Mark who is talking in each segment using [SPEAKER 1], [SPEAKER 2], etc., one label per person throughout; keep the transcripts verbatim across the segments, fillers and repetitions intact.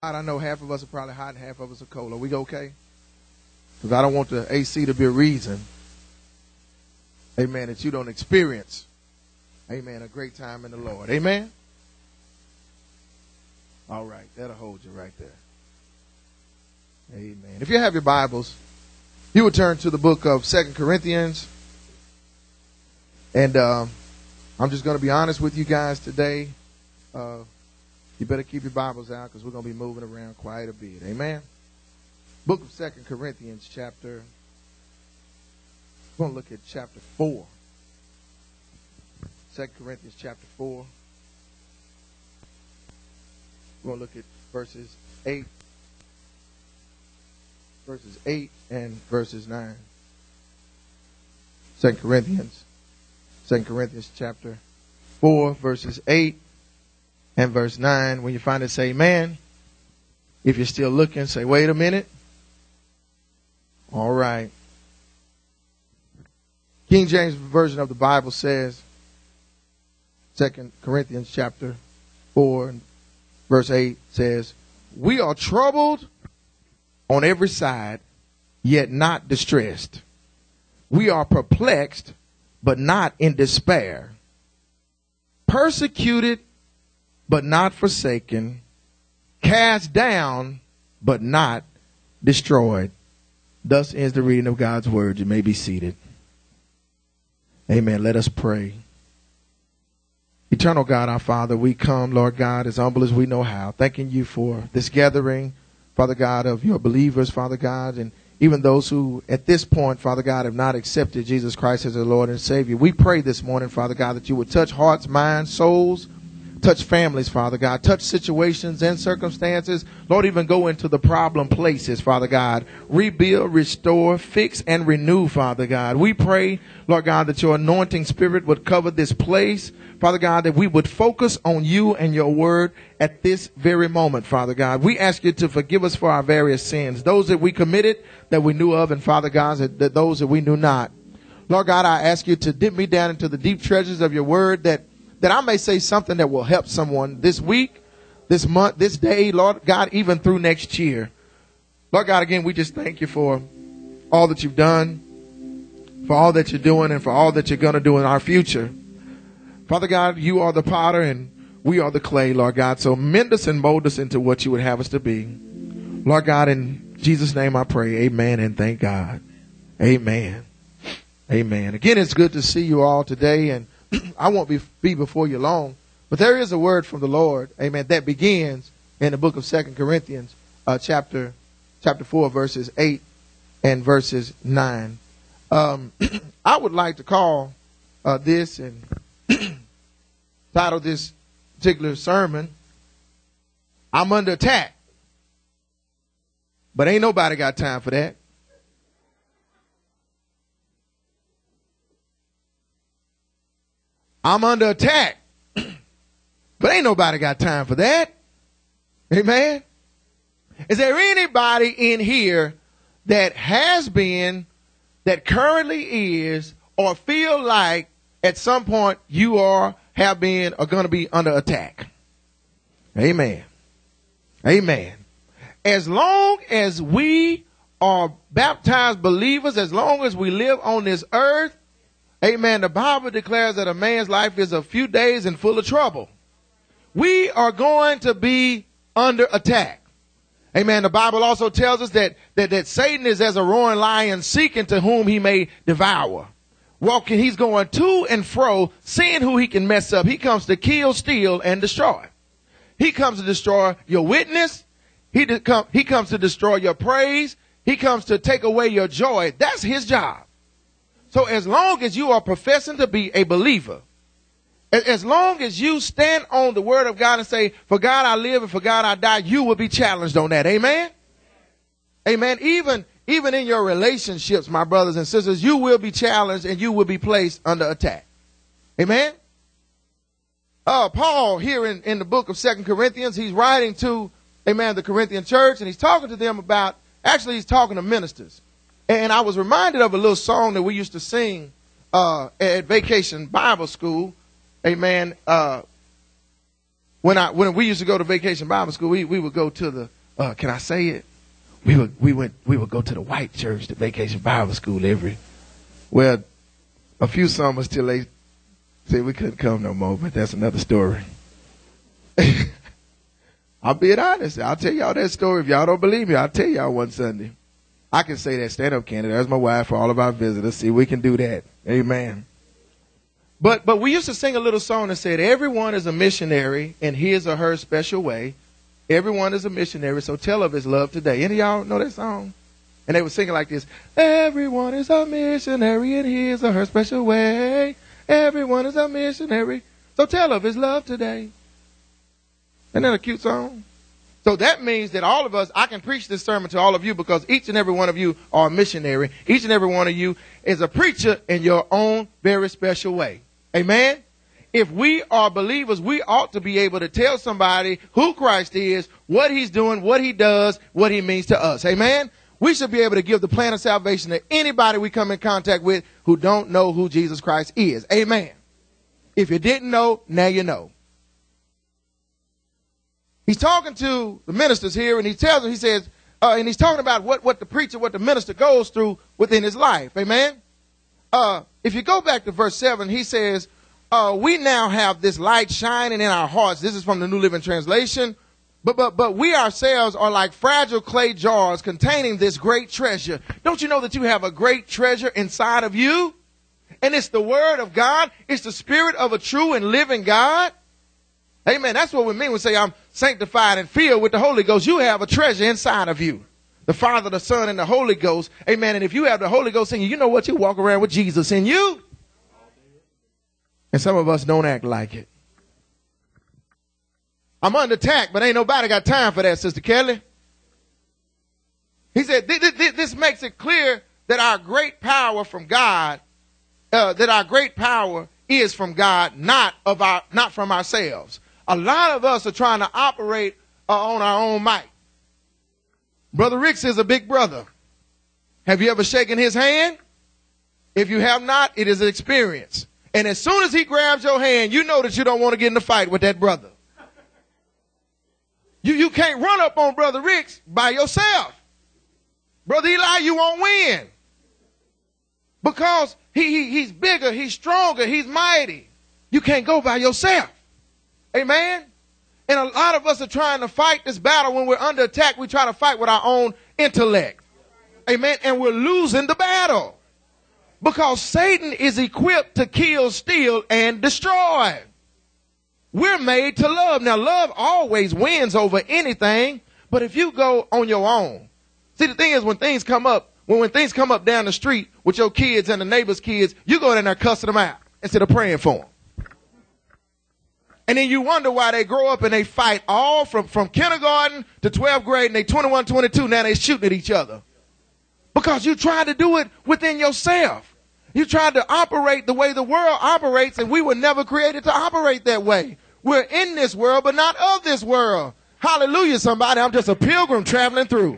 [SPEAKER 1] I know half of us are probably hot and half of us are cold. Are we okay? Because I don't want the A C to be a reason, amen, that you don't experience, amen, a great time in the Lord. Amen? All right. That'll hold you right there. Amen. If you have your Bibles, you would turn to the book of Second Corinthians. And uh, I'm just going to be honest with you guys today. Uh, you better keep your Bibles out because we're going to be moving around quite a bit. Amen. Book of Second Corinthians chapter. We're going to look at chapter four. Second Corinthians chapter four. We're going to look at verses eight. Verses eight and verses nine. Second Corinthians. Second Corinthians chapter four, verses eight and verse nine. When you find it, say amen. If you're still looking, say, wait a minute. All right. King James Version of the Bible says, Second Corinthians chapter four, verse eight says, we are troubled on every side, yet not distressed. We are perplexed, but not in despair. Persecuted, but not forsaken. Cast down, but not destroyed. Thus ends the reading of God's word. You may be seated. Amen. Let us pray. Eternal God, our Father, we come, Lord God, as humble as we know how, thanking you for this gathering, Father God, of your believers, Father God, and even those who at this point, Father God, have not accepted Jesus Christ as their Lord and Savior. We pray this morning, Father God, that you would touch hearts, minds, souls, touch families, Father God, touch situations and circumstances. Lord, even go into the problem places, Father God. Rebuild, restore, fix, and renew, Father God. We pray, Lord God, that your anointing spirit would cover this place, Father God, that we would focus on you and your word at this very moment, Father God. We ask you to forgive us for our various sins, those that we committed, that we knew of, and Father God, that those that we knew not. Lord God, I ask you to dip me down into the deep treasures of your word, that that I may say something that will help someone this week, this month, this day, Lord God, even through next year. Lord God, again, we just thank you for all that you've done, for all that you're doing, and for all that you're going to do in our future. Father God, you are the potter and we are the clay, Lord God. So mend us and mold us into what you would have us to be. Lord God, in Jesus' name I pray, amen and thank God. Amen. Amen. Again, it's good to see you all today, and I won't be, be before you long, but there is a word from the Lord, amen, that begins in the book of Second Corinthians, uh, chapter chapter four, verses eight and verses nine. Um, I would like to call uh, this and title this particular sermon, I'm under attack. But ain't nobody got time for that. I'm under attack. But ain't nobody got time for that. Amen. Is there anybody in here that has been, that currently is, or feel like at some point you are, have been, or going to be under attack? Amen. Amen. As long as we are baptized believers, as long as we live on this earth, amen, the Bible declares that a man's life is a few days and full of trouble. We are going to be under attack. Amen. The Bible also tells us that, that, that Satan is as a roaring lion seeking to whom he may devour. Walking, he's going to and fro, seeing who he can mess up. He comes to kill, steal, and destroy. He comes to destroy your witness. He, de- com- he comes to destroy your praise. He comes to take away your joy. That's his job. So as long as you are professing to be a believer, as long as you stand on the word of God and say, for God I live and for God I die, you will be challenged on that. Amen. Amen. Even, even in your relationships, my brothers and sisters, you will be challenged and you will be placed under attack. Amen. Uh, Paul here in, in the book of Second Corinthians, he's writing to, amen, the Corinthian church, and he's talking to them about, actually he's talking to ministers. And I was reminded of a little song that we used to sing uh, at Vacation Bible School. Amen. Uh, when I when we used to go to Vacation Bible School, we, we would go to the, uh, can I say it? We would we went we would go to the white church, the Vacation Bible School every, well, a few summers till they said we couldn't come no more, but that's another story. I'll be honest. I'll tell y'all that story. If y'all don't believe me, I'll tell y'all one Sunday. I can say that, stand up, Canada. There's my wife for all of our visitors. See, we can do that. Amen. But but we used to sing a little song that said, everyone is a missionary in his or her special way. Everyone is a missionary, so tell of his love today. Any of y'all know that song? And they were singing like this. Everyone is a missionary in his or her special way. Everyone is a missionary, so tell of his love today. Isn't that a cute song? So that means that all of us, I can preach this sermon to all of you because each and every one of you are a missionary. Each and every one of you is a preacher in your own very special way. Amen? If we are believers, we ought to be able to tell somebody who Christ is, what he's doing, what he does, what he means to us. Amen? We should be able to give the plan of salvation to anybody we come in contact with who don't know who Jesus Christ is. Amen? If you didn't know, now you know. He's talking to the ministers here, and he tells them, he says, uh, and he's talking about what, what the preacher, what the minister goes through within his life. Amen? Uh, if you go back to verse seven, he says, uh, we now have this light shining in our hearts. This is from the New Living Translation. But, but, but we ourselves are like fragile clay jars containing this great treasure. Don't you know that you have a great treasure inside of you? And it's the word of God. It's the spirit of a true and living God. Amen. That's what we mean when we say I'm sanctified and filled with the Holy Ghost. You have a treasure inside of you. The Father, the Son, and the Holy Ghost. Amen. And if you have the Holy Ghost in you, you know what? You walk around with Jesus in you. And some of us don't act like it. I'm under attack, but ain't nobody got time for that, Sister Kelly. He said, this makes it clear that our great power from God, uh, that our great power is from God, not of our, not from ourselves. A lot of us are trying to operate uh, on our own might. Brother Ricks is a big brother. Have you ever shaken his hand? If you have not, it is an experience. And as soon as he grabs your hand, you know that you don't want to get in a fight with that brother. You, you can't run up on Brother Ricks by yourself. Brother Eli, you won't win. Because he, he he's bigger, he's stronger, he's mighty. You can't go by yourself. Amen? And a lot of us are trying to fight this battle when we're under attack. We try to fight with our own intellect. Amen? And we're losing the battle. Because Satan is equipped to kill, steal, and destroy. We're made to love. Now, love always wins over anything. But if you go on your own. See, the thing is, when things come up, when, when things come up down the street with your kids and the neighbor's kids, you go in there cussing them out instead of praying for them. And then you wonder why they grow up and they fight all from, from kindergarten to twelfth grade, and they twenty-one, twenty-two, now they shooting at each other. Because you tried to do it within yourself. You tried to operate the way the world operates, and we were never created to operate that way. We're in this world, but not of this world. Hallelujah, somebody. I'm just a pilgrim traveling through.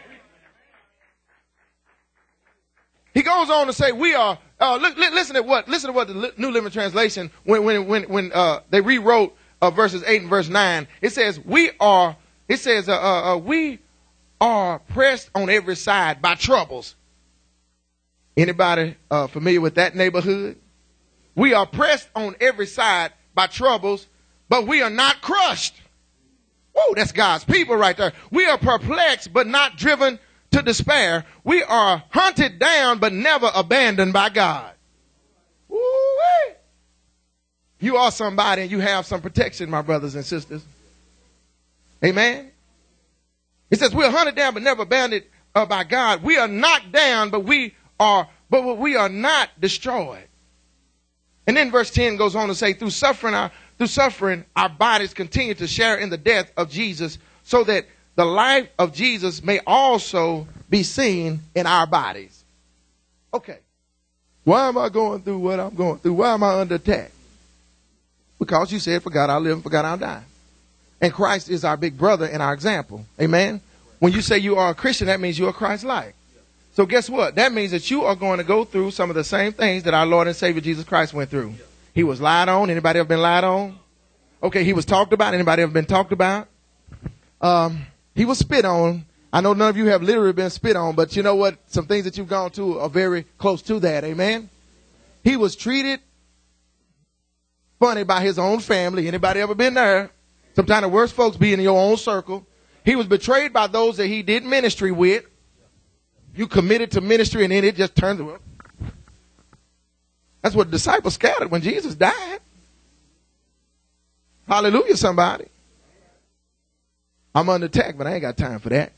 [SPEAKER 1] He goes on to say, we are, uh, look, listen to what, listen to what the New Living Translation, when, when, when, when, uh, they rewrote, uh, verses eight and verse nine, it says, we are, it says, uh, uh, uh, we are pressed on every side by troubles. Anybody, uh, familiar with that neighborhood? We are pressed on every side by troubles, but we are not crushed. Whoa, that's God's people right there. We are perplexed, but not driven to despair. We are hunted down, but never abandoned by God. Woo-wee. You are somebody and you have some protection, my brothers and sisters. Amen. It says we are hunted down, but never abandoned uh, by God. We are knocked down, but we are, but we are not destroyed. And then verse ten goes on to say, through suffering, our, through suffering, our bodies continue to share in the death of Jesus, so that the life of Jesus may also be seen in our bodies. Okay. Why am I going through what I'm going through? Why am I under attack? Because you said, for God I'll live and for God I'll die. And Christ is our big brother and our example. Amen. When you say you are a Christian, that means you are Christ-like. So guess what? That means that you are going to go through some of the same things that our Lord and Savior Jesus Christ went through. He was lied on. Anybody ever been lied on? Okay, he was talked about. Anybody ever been talked about? Um, he was spit on. I know none of you have literally been spit on, but you know what? Some things that you've gone to are very close to that. Amen. He was treated funny by his own family. Anybody ever been there? Sometimes the worst folks be in your own circle. He was betrayed by those that he did ministry with. You committed to ministry and then it just turns around. That's what the disciples scattered when Jesus died. Hallelujah, somebody. I'm under attack, but I ain't got time for that.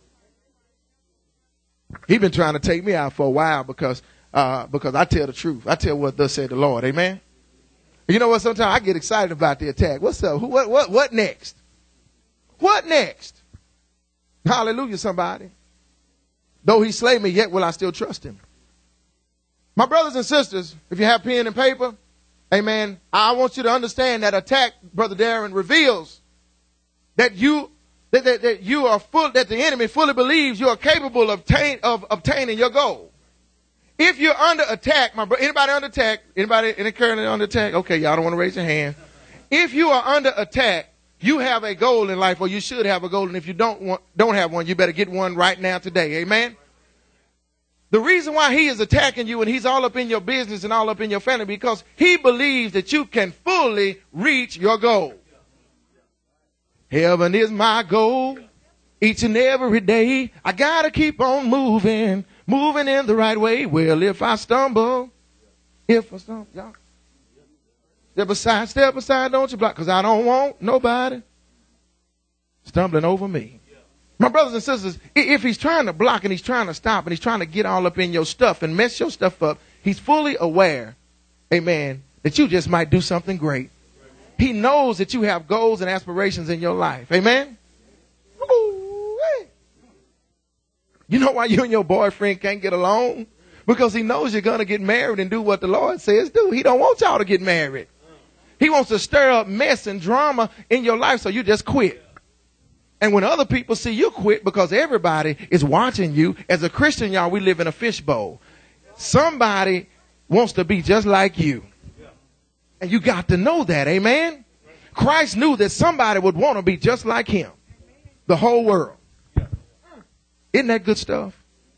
[SPEAKER 1] He's been trying to take me out for a while because uh, because I tell the truth. I tell what thus said the Lord. Amen. You know what? Sometimes I get excited about the attack. What's up? Who, what, what, what next? What next? Hallelujah, somebody. Though he slay me, yet will I still trust him. My brothers and sisters, if you have pen and paper, amen, I want you to understand that attack, Brother Darren, reveals that you that, that, that you are full, that the enemy fully believes you are capable of, obtain, of obtaining your goal. If you're under attack, my bro, anybody under attack, anybody any currently under attack? Okay, y'all don't want to raise your hand. If you are under attack, you have a goal in life, or you should have a goal, and if you don't want, don't have one, you better get one right now today. Amen. The reason why he is attacking you and he's all up in your business and all up in your family, because he believes that you can fully reach your goal. Heaven is my goal each and every day. I gotta keep on moving, moving in the right way. Well, if I stumble, if I stumble, y'all. Step aside, step aside, don't you block, because I don't want nobody stumbling over me. My brothers and sisters, if he's trying to block and he's trying to stop and he's trying to get all up in your stuff and mess your stuff up, he's fully aware, amen, that you just might do something great. He knows that you have goals and aspirations in your life. Amen. Ooh, hey. You know why you and your boyfriend can't get along? Because he knows you're going to get married and do what the Lord says do. He don't want y'all to get married. He wants to stir up mess and drama in your life so you just quit. And when other people see you quit, because everybody is watching you, as a Christian, y'all, we live in a fishbowl. Somebody wants to be just like you. And you got to know that. Amen. Christ knew that somebody would want to be just like him. The whole world. Isn't that good stuff?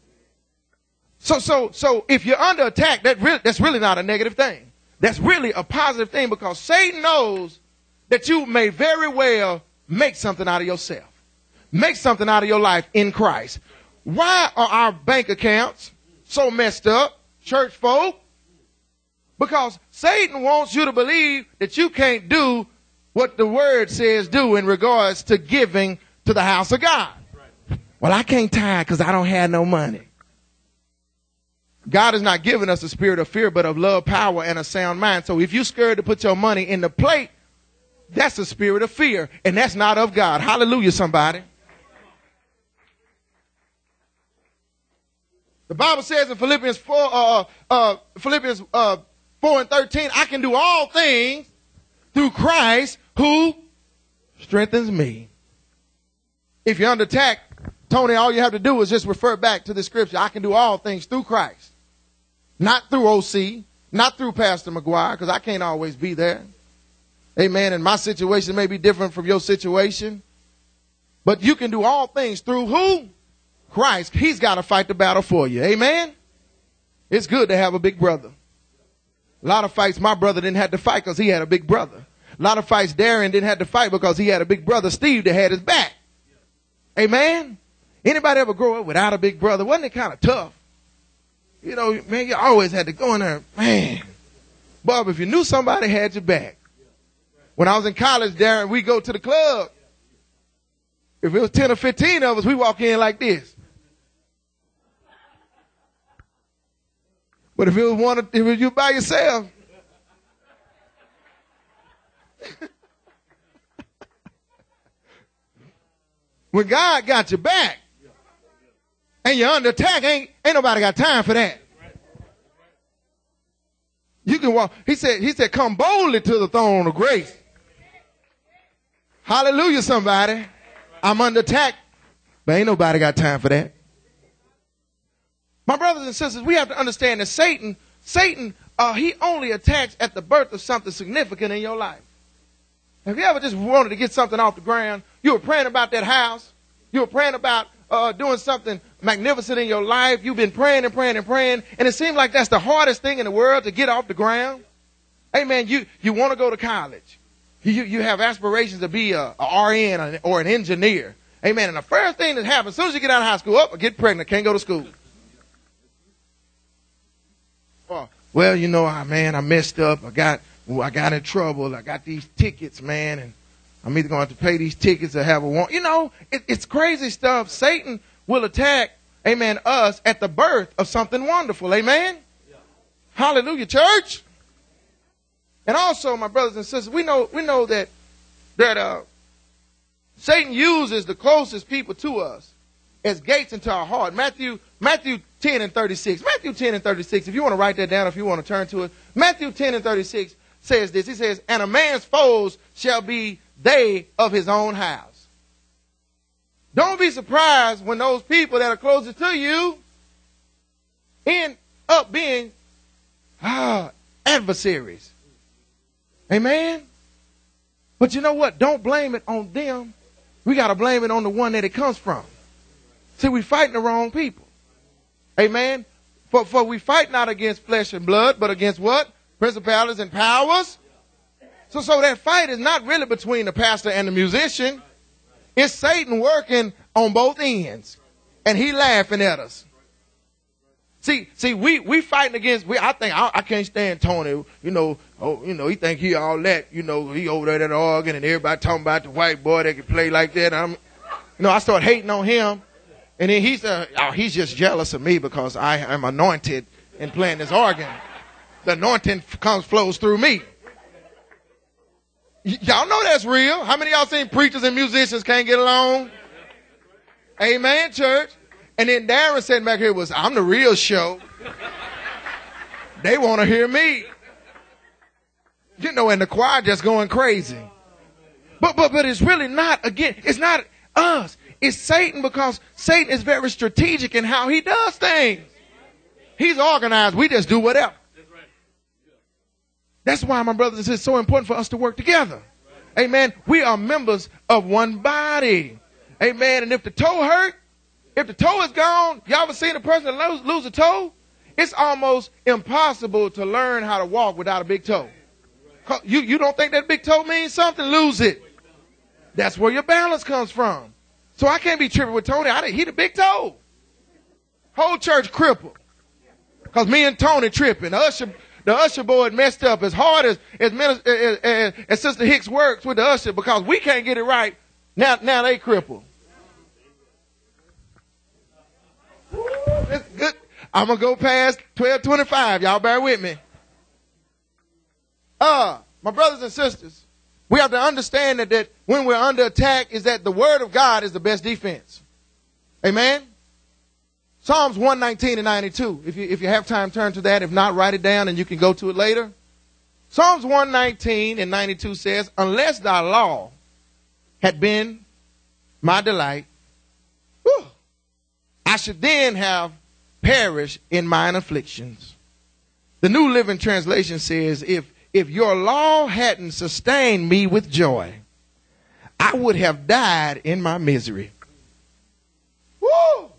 [SPEAKER 1] So, so, so if you're under attack, that really, that's really not a negative thing. That's really a positive thing, because Satan knows that you may very well make something out of yourself. Make something out of your life in Christ. Why are our bank accounts so messed up, church folk? Because Satan wants you to believe that you can't do what the word says do in regards to giving to the house of God. Well, I can't tithe because I don't have no money. God has not given us a spirit of fear, but of love, power, and a sound mind. So if you're scared to put your money in the plate, that's a spirit of fear, and that's not of God. Hallelujah, somebody. The Bible says in Philippians four, uh, uh, Philippians uh, four and thirteen, I can do all things through Christ who strengthens me. If you're under attack, Tony, all you have to do is just refer back to the scripture. I can do all things through Christ. Not through O C, not through Pastor McGuire, because I can't always be there. Amen. And my situation may be different from your situation. But you can do all things through who? Christ. He's got to fight the battle for you. Amen. It's good to have a big brother. A lot of fights my brother didn't have to fight because he had a big brother. A lot of fights Darren didn't have to fight because he had a big brother, Steve, that had his back. Amen. Anybody ever grow up without a big brother? Wasn't it kind of tough? You know, man, you always had to go in there. Man, Bob, if you knew somebody had your back. When I was in college, Darren, we go to the club. If it was ten or fifteen of us, we walk in like this. But if it was one, if it was you by yourself, when God got your back and you're under attack, ain't ain't nobody got time for that. You can walk. He said. He said, "Come boldly to the throne of grace." Hallelujah, somebody. I'm under attack, but ain't nobody got time for that. My brothers and sisters, we have to understand that Satan, Satan, uh, he only attacks at the birth of something significant in your life. Have you ever just wanted to get something off the ground? You were praying about that house. You were praying about uh, doing something magnificent in your life. You've been praying and praying and praying. And it seems like that's the hardest thing in the world to get off the ground. Amen. You, you want to go to college. You, you, you have aspirations to be a, a R N or an engineer. Amen. And the first thing that happens, as soon as you get out of high school, up, oh, get pregnant, can't go to school. Oh, well, you know, I, man, I messed up. I got, I got in trouble. I got these tickets, man, and I'm either going to have to pay these tickets or have a warrant. You know, it, it's crazy stuff. Satan will attack, amen, us at the birth of something wonderful. Amen. Yeah. Hallelujah, church. And also, my brothers and sisters, we know, we know that, that, uh, Satan uses the closest people to us as gates into our heart. Matthew, Matthew ten and thirty-six. Matthew ten and thirty-six. If you want to write that down, if you want to turn to it. Matthew ten and thirty-six says this. He says, and a man's foes shall be they of his own house. Don't be surprised when those people that are closest to you end up being ah, adversaries. Amen. But you know what? Don't blame it on them. We got to blame it on the one that it comes from. See, we fighting the wrong people. Amen. For, for we fight not against flesh and blood, but against what? Principalities and powers. So, so that fight is not really between the pastor and the musician. It's Satan working on both ends. And he laughing at us. See, see, we, we fighting against, we, I think, I, I can't stand Tony, you know, oh, you know, he think he all that, you know, he over there at the organ and everybody talking about the white boy that can play like that. I'm, you know, I start hating on him. And then he's, uh, oh, he's just jealous of me because I am anointed in playing this organ. The anointing comes, flows through me. Y- y'all know that's real. How many of y'all seen preachers and musicians can't get along? Amen, church. And then Darren sitting back here was, I'm the real show. They want to hear me. You know, and the choir just going crazy. But, but, but it's really not, again, it's not us. It's Satan, because Satan is very strategic in how he does things. He's organized. We just do whatever. That's why, my brothers and sisters, it's so important for us to work together. Amen. We are members of one body. Amen. And if the toe hurt, if the toe is gone, y'all ever seen a person lose, lose a toe? It's almost impossible to learn how to walk without a big toe. You, you don't think that big toe means something? Lose it. That's where your balance comes from. So I can't be tripping with Tony. I didn't hit a big toe. Whole church crippled. Because me and Tony tripping. The usher, the usher board messed up as hard as, as, as, as, as Sister Hicks works with the usher, because we can't get it right. Now, now they crippled. It's good. I'm going to go past twelve twenty-five. Y'all bear with me. Uh, my brothers and sisters, we have to understand that, that when we're under attack is that the word of God is the best defense. Amen. Psalms one nineteen and ninety-two. If you, if you have time, turn to that. If not, write it down and you can go to it later. Psalms one nineteen and ninety-two says, unless thy law had been my delight, whew, I should then have perished in mine afflictions. The New Living Translation says, if, if your law hadn't sustained me with joy, I would have died in my misery. Woo!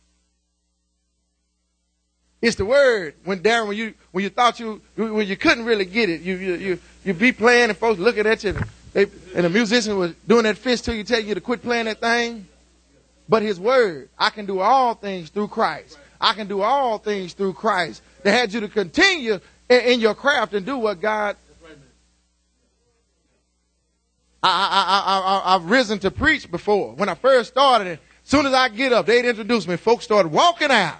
[SPEAKER 1] It's the word. When Darren, when you, when you thought you, when you couldn't really get it, you, you, you, you be playing and folks looking at you, they, and the musician was doing that fist to you, telling you to quit playing that thing. But his word, I can do all things through Christ. I can do all things through Christ. That had you to continue in, in your craft and do what God. I, I, I, I, I've risen to preach before. When I first started, as soon as I get up, they'd introduce me. Folks started walking out.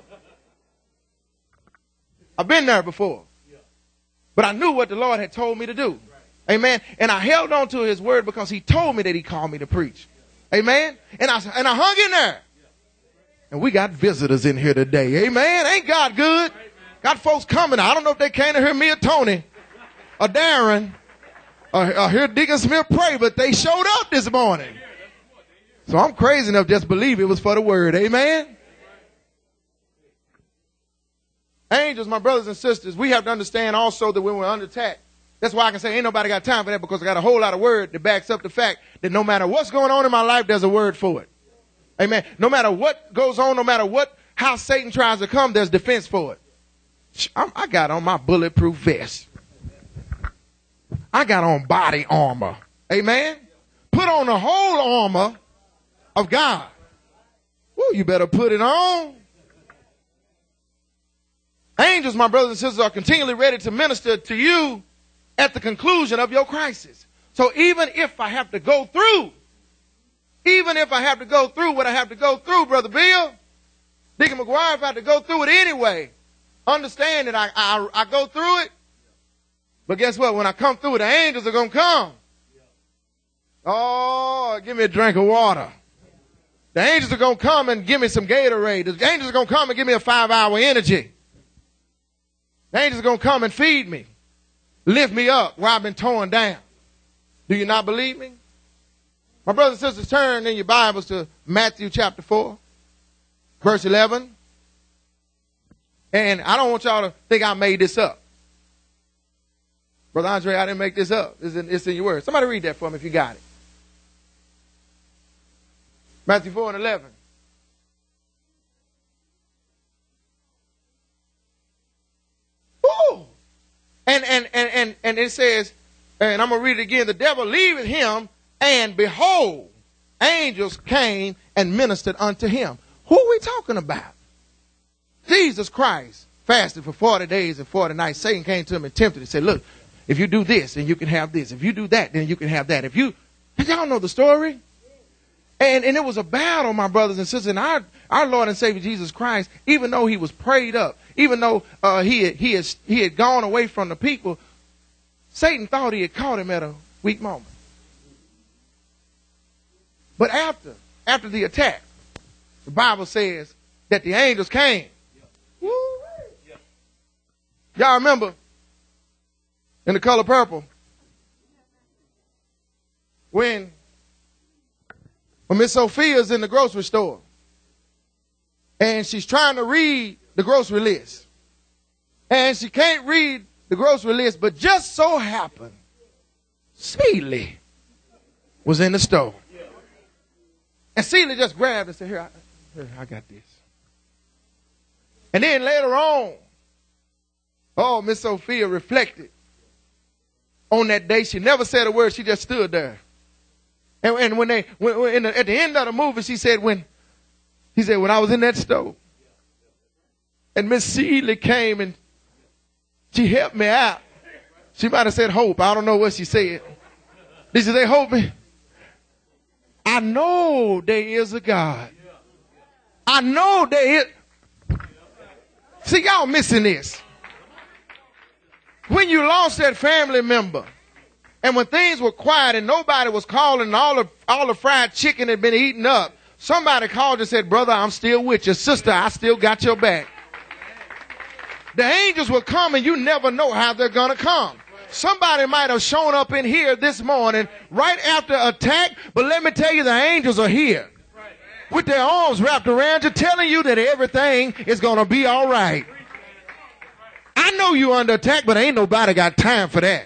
[SPEAKER 1] I've been there before. But I knew what the Lord had told me to do. Amen. And I held on to his word because he told me that he called me to preach. Amen. And I, and I hung in there. And we got visitors in here today. Amen. Ain't God good? Got folks coming. I don't know if they came to hear me or Tony or Darren or, or hear Deacon Smith pray, but they showed up this morning. So I'm crazy enough to just believe it was for the word. Amen. Angels, my brothers and sisters, we have to understand also that when we're under attack, That's why I can say ain't nobody got time for that, because I got a whole lot of word that backs up the fact that no matter what's going on in my life, there's a word for it. Amen. No matter what goes on, no matter what, how Satan tries to come, there's defense for it. I got on my bulletproof vest. I got on body armor. Amen. Put on the whole armor of God. Woo, you better put it on. Angels, my brothers and sisters, are continually ready to minister to you at the conclusion of your crisis. So even if I have to go through, even if I have to go through what I have to go through, Brother Bill, Deacon McGuire, if I have to go through it anyway, understand that I, I, I go through it. But guess what? When I come through it, the angels are going to come. Oh, give me a drink of water. The angels are going to come and give me some Gatorade. The angels are going to come and give me a five-hour energy. The angels are going to come and feed me, lift me up where I've been torn down. Do you not believe me? My brothers and sisters, turn in your Bibles to Matthew chapter four, verse eleven. And I don't want y'all to think I made this up. Brother Andre, I didn't make this up. It's in, it's in your word. Somebody read that for me if you got it. Matthew four and eleven. Ooh. And, and, and, and, and it says, and I'm going to read it again. The devil leaveth him, and behold, angels came and ministered unto him. Who are we talking about? Jesus Christ fasted for forty days and forty nights. Satan came to him and tempted him and said, look, if you do this, then you can have this. If you do that, then you can have that. If you, y'all know the story. And, and it was a battle, my brothers and sisters. And our, our Lord and Savior Jesus Christ, even though he was prayed up, even though uh, he, had, he, had, he had gone away from the people, Satan thought he had caught him at a weak moment. But after, after the attack, the Bible says that the angels came. Woo. Y'all remember in The Color Purple when When Miss Sophia's in the grocery store and she's trying to read the grocery list and she can't read the grocery list, but just so happened Celie was in the store. And Celie just grabbed and said, here, I, here, I got this. And then later on, oh, Miss Sophia reflected on that day. She never said a word. She just stood there. And, and when they, when, when in the, at the end of the movie, she said, when, he said, when I was in that store and Miss Celie came and she helped me out. She might have said hope. I don't know what she said. Did she say hope me? I know there is a God. I know there is. See, y'all missing this. When you lost that family member, and when things were quiet and nobody was calling and all the, all the fried chicken had been eaten up, somebody called and said, brother, I'm still with you. Sister, I still got your back. The angels will come and you never know how they're going to come. Somebody might have shown up in here this morning right after attack, but let me tell you, the angels are here with their arms wrapped around you, telling you that everything is going to be all right. I know you're under attack, but ain't nobody got time for that.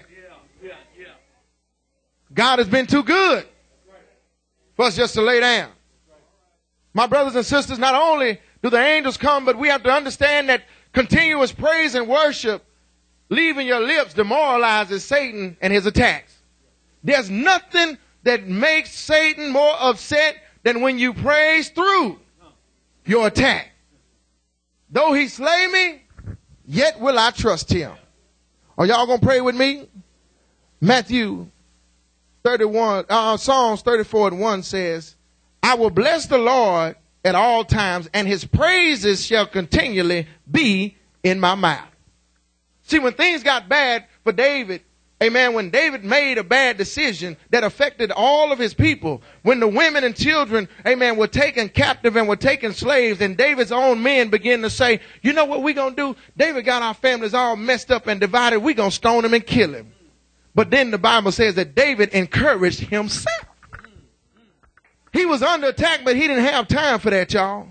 [SPEAKER 1] God has been too good for us just to lay down. My brothers and sisters, not only do the angels come, but we have to understand that continuous praise and worship leaving your lips demoralizes Satan and his attacks. There's nothing that makes Satan more upset than when you praise through your attack. Though he slay me, yet will I trust him. Are y'all going to pray with me? Matthew thirty-one, uh, Psalms thirty-four and one says, I will bless the Lord at all times, and his praises shall continually be in my mouth. See, when things got bad for David, amen, when David made a bad decision that affected all of his people, when the women and children, amen, were taken captive and were taken slaves, and David's own men began to say, you know what we're going to do? David got our families all messed up and divided. We're going to stone him and kill him. But then the Bible says that David encouraged himself. He was under attack, but he didn't have time for that, y'all.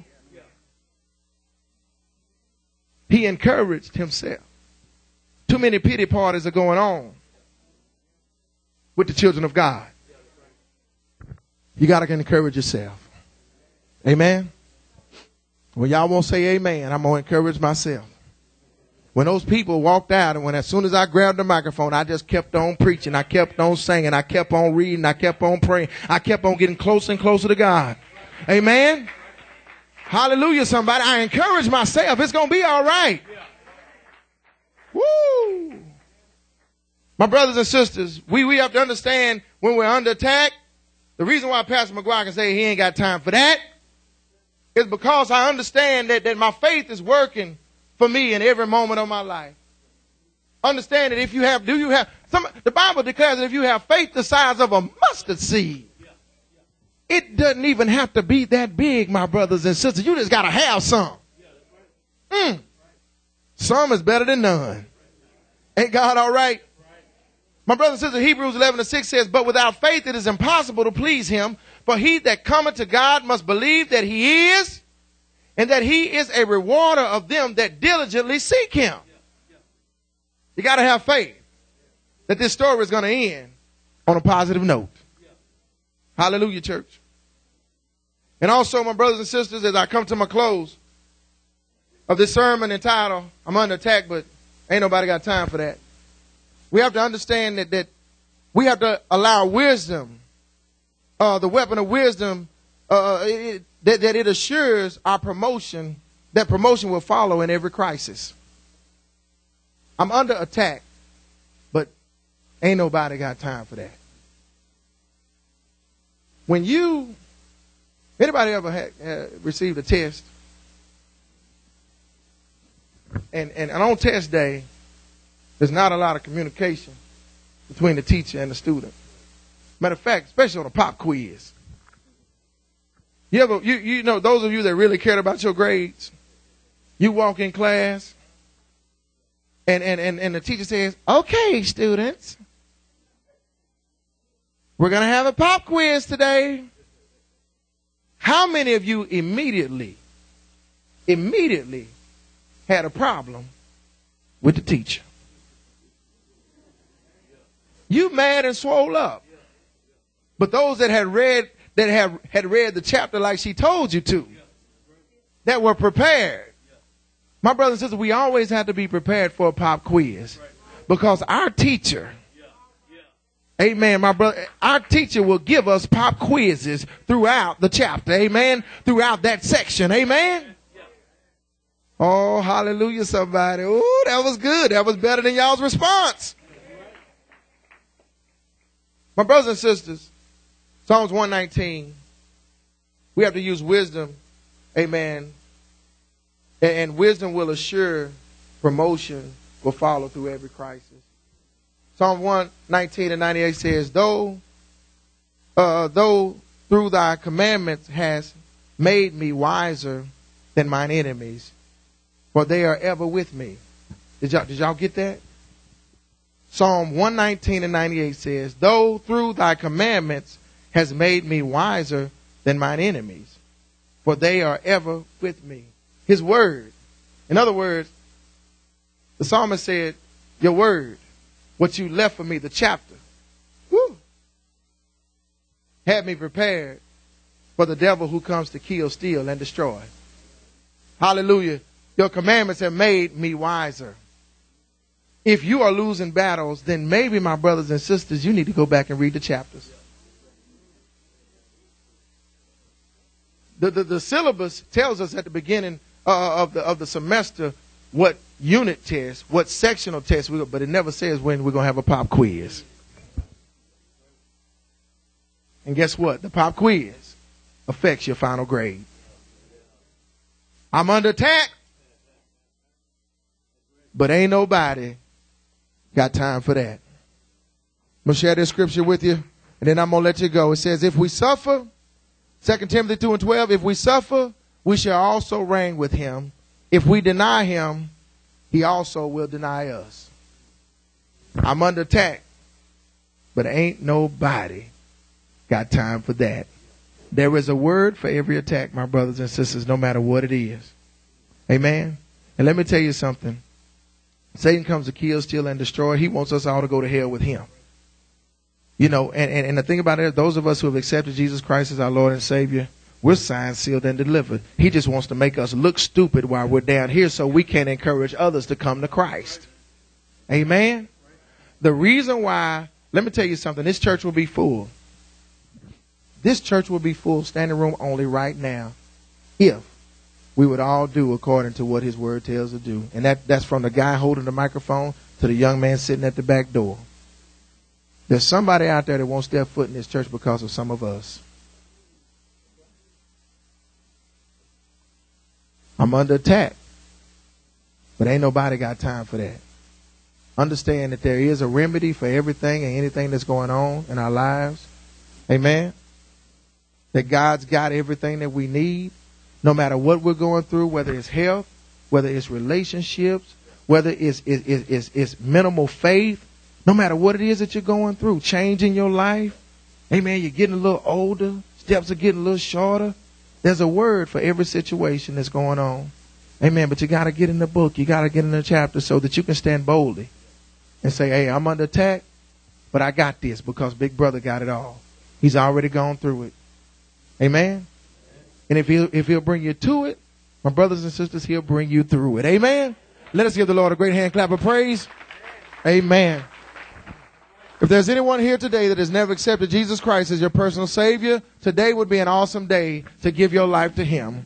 [SPEAKER 1] He encouraged himself. Too many pity parties are going on with the children of God. You got to encourage yourself. Amen. When y'all won't say amen, I'm going to encourage myself. When those people walked out and when as soon as I grabbed the microphone, I just kept on preaching. I kept on singing. I kept on reading. I kept on praying. I kept on getting closer and closer to God. Amen. Hallelujah, somebody. I encourage myself. It's going to be all right. Woo. My brothers and sisters, we, we have to understand when we're under attack. The reason why Pastor McGuire can say he ain't got time for that is because I understand that, that my faith is working for me in every moment of my life. Understand that if you have, do you have, some, the Bible declares that if you have faith the size of a mustard seed, it doesn't even have to be that big, my brothers and sisters. You just got to have some. Mm. Some is better than none. Ain't God all right? My brothers and sisters, Hebrews eleven and six says, but without faith it is impossible to please him. For he that cometh to God must believe that he is, and that he is a rewarder of them that diligently seek him. You got to have faith that this story is going to end on a positive note. Hallelujah, church. And also, my brothers and sisters, as I come to my close of this sermon entitled, I'm under attack, but ain't nobody got time for that. We have to understand that, that we have to allow wisdom, uh, the weapon of wisdom, uh, it, that, that it assures our promotion, that promotion will follow in every crisis. I'm under attack, but ain't nobody got time for that. When you, anybody ever had, uh, received a test? And, and, and on test day, there's not a lot of communication between the teacher and the student. Matter of fact, especially on a pop quiz. You ever, you, you know, those of you that really cared about your grades, you walk in class and, and, and, and the teacher says, okay, students, we're going to have a pop quiz today. How many of you immediately, immediately had a problem with the teacher? You mad and swole up. But those that had read, that have, had read the chapter like she told you to, that were prepared. My brothers and sisters, we always have to be prepared for a pop quiz because our teacher, amen, my brother, our teacher will give us pop quizzes throughout the chapter, amen, throughout that section, amen. Oh, hallelujah, somebody. Oh, that was good. That was better than y'all's response. My brothers and sisters, Psalms one nineteen, we have to use wisdom, amen, and, and wisdom will assure promotion will follow through every crisis. Psalm one nineteen and ninety-eight says, though, uh, though through thy commandments has made me wiser than mine enemies, for they are ever with me. Did y'all, did y'all get that? Psalm one nineteen and ninety-eight says, though through thy commandments has made me wiser than mine enemies, for they are ever with me. His word. In other words, the psalmist said, your word, what you left for me, the chapter, whew, had me prepared for the devil who comes to kill, steal, and destroy. Hallelujah. Your commandments have made me wiser. If you are losing battles, then maybe, my brothers and sisters, you need to go back and read the chapters. The, the, the syllabus tells us at the beginning uh, of the of the semester what unit test, what sectional test, we, but it never says when we're going to have a pop quiz. And guess what? The pop quiz affects your final grade. I'm under attack, but ain't nobody got time for that. I'm going to share this scripture with you, and then I'm going to let you go. It says, if we suffer, Second Timothy two and twelve, if we suffer, we shall also reign with him. If we deny him, he also will deny us. I'm under attack, but ain't nobody got time for that. There is a word for every attack, my brothers and sisters, no matter what it is. Amen. And let me tell you something. Satan comes to kill, steal, and destroy. He wants us all to go to hell with him. You know, and, and, and the thing about it, those of us who have accepted Jesus Christ as our Lord and Savior, we're signed, sealed, and delivered. He just wants to make us look stupid while we're down here so we can encourage others to come to Christ. Amen. The reason why, let me tell you something, this church will be full. This church will be full, standing room only right now, if we would all do according to what his word tells us to do. And that, that's from the guy holding the microphone to the young man sitting at the back door. There's somebody out there that won't step foot in this church because of some of us. I'm under attack, but ain't nobody got time for that. Understand that there is a remedy for everything and anything that's going on in our lives. Amen. That God's got everything that we need, no matter what we're going through, whether it's health, whether it's relationships, whether it's, it's, it's, it's minimal faith. No matter what it is that you're going through, change in your life. Amen. You're getting a little older. Steps are getting a little shorter. There's a word for every situation that's going on. Amen. But you got to get in the book. You got to get in the chapter so that you can stand boldly and say, hey, I'm under attack, but I got this because Big Brother got it all. He's already gone through it. Amen. And if he'll, if he'll bring you to it, my brothers and sisters, he'll bring you through it. Amen. Let us give the Lord a great hand clap of praise. Amen. If there's anyone here today that has never accepted Jesus Christ as your personal Savior, today would be an awesome day to give your life to him.